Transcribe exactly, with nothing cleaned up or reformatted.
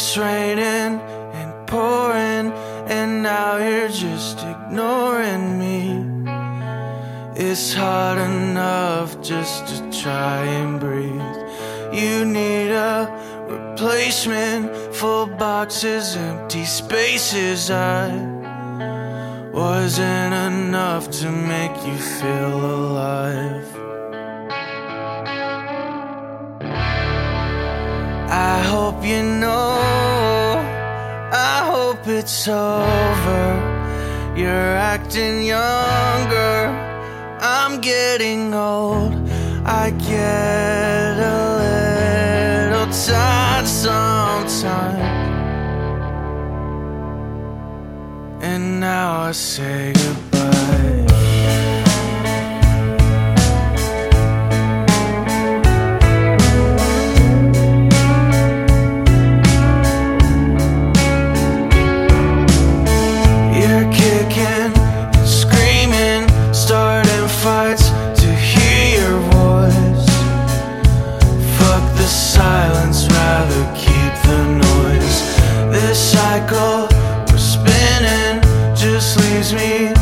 it's raining and pouring, and now you're just ignoring me. It's hard enough just to try and breathe. You need a replacement, full boxes, empty spaces. I wasn't enough to make you feel alive. I hope you know, I hope it's over. You're acting younger, I'm getting old. I get a little tired sometimes, and now I say goodbye. You're kicking and screaming, starting fights to hear your voice. Fuck the silence, rather keep the noise. This cycle we're spinning just leaves me